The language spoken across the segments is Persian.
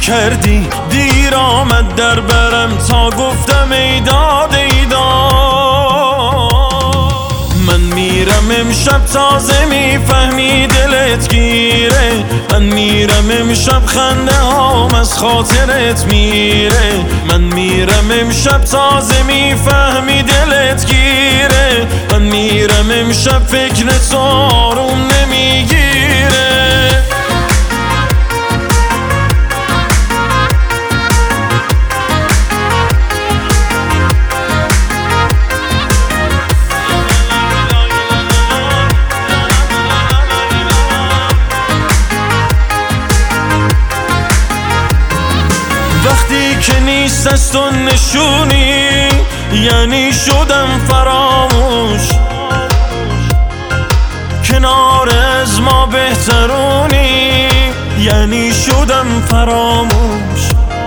کردی دیر آمد در برم تا گفتم ای داد ای داد. من میرم امشب تازه میفهمی دلت گیره، من میرم امشب خنده هام از خاطرت میره. من میرم امشب تازه میفهمی دلت گیره، من میرم امشب فکر تو آروم نمیگیره. وقتی که نیست از تو نشونی یعنی شدم فراموش، کنار از ما بهترونی یعنی شدم فراموش.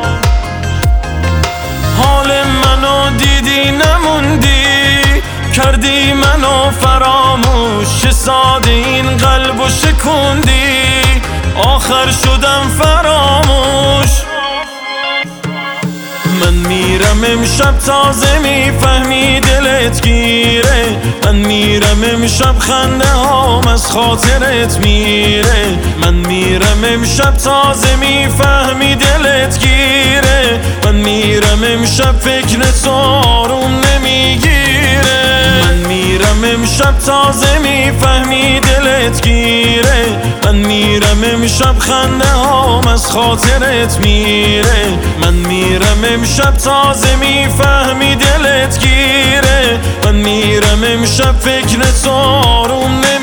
حال منو دیدی نموندی، کردی منو فراموش. چه ساده این قلبو شکوندی، آخر شدم فراموش. من میرم امشب تازه میفهمی دلت گیره، من میرم امشب خنده هام از خاطرت میره. من میرم امشب تازه میفهمی دلت گیره، من میرم امشب فکر تو آروم نمیگیره. من میرم امشب تازه میفهمی دلت گیره، من میرم امشب خنده هام از خاطرت میره. من میرم امشب تازه میفهمی دلت گیره، من میرم امشب فکر تو آروم نمیگیره.